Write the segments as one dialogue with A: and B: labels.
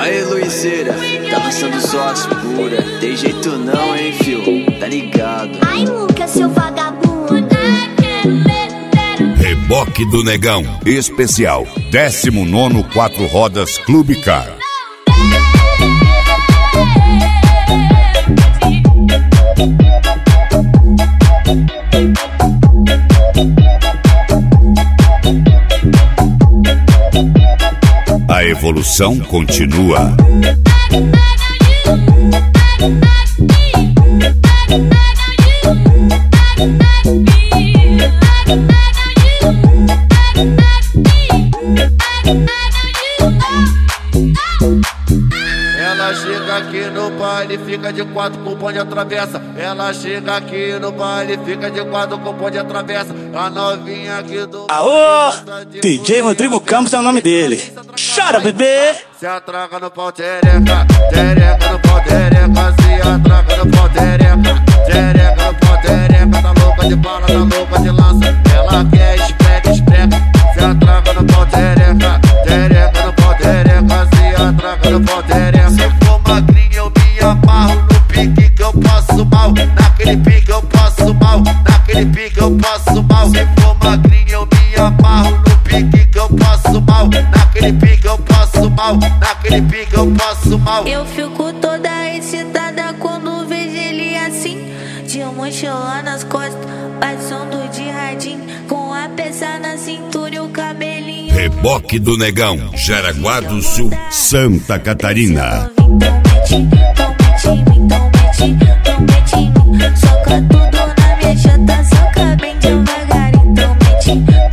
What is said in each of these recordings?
A: Aí, Luizeira, tá lançando só as pura. Tem jeito não, hein, fio? Tá ligado?
B: Ai, Lucas, seu vagabundo.
C: Reboque do Negão, especial 19º 4 Rodas Clube Car. A evolução continua.
D: Ela chega aqui no baile, fica de quatro com o bonde atravessa. Ela chega aqui no baile, fica de quatro com o bonde atravessa. A novinha aqui do...
E: Aô, DJ Rodrigo Campos é o nome dele. Chora, bebê.
D: Se atraca no pau, tereca, tereca no pau, tereca. Se atraca no pau, tereca, tereca no pau, tereca. Tá louca de bala, tá louca de lança. Ela quer espreca, espreca. Se atraca no pau, tereca, tereca no pau, tereca. Se atraca no pau, tereca. Se for magrinha eu me amarro no pique que eu passo mal. Naquele pique eu passo mal, naquele pique eu passo mal. Se for magrinha eu me amarro no pique que eu passo mal. Naquele pique eu passo mal, naquele pique eu passo mal.
F: Eu fico toda excitada quando vejo ele assim, de mochila nas costas, passando de radinho, com a peça na cintura e o cabelinho.
C: Reboque do Negão, Jaraguá do Sul, Santa Catarina.
F: Então mete em mim, soca tudo na minha chata, soca bem devagar. Então mete em mim,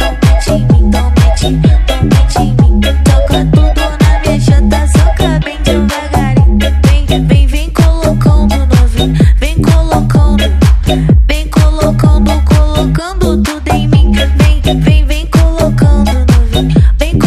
F: soca tudo na minha chata, soca bem devagar. Vem colocando novinho, vem colocando tudo em mim. Vem colocando novinho, vem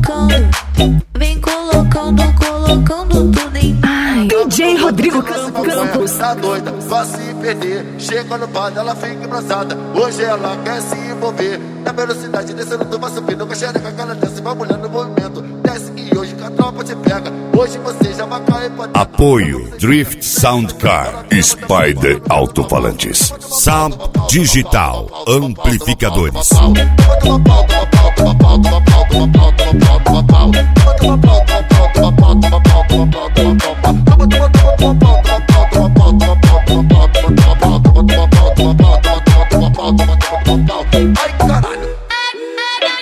F: colocando tudo em mim.
G: DJ Rodrigo Campos.
D: Tá doida, vai se perder. Chega no bar, ela fica engraçada. Hoje ela quer se envolver. Na velocidade, descendo, tu vai subindo. Com a xereca, ela desce, vai mulher no movimento. Desce e hoje que a tropa te pega. Hoje você já vai cair pra dentro.
C: Apoio Drift Sound Car, Spider Altofalantes, Sound Digital, Amplificadores.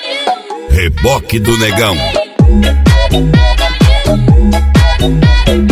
C: Reboque do Negão.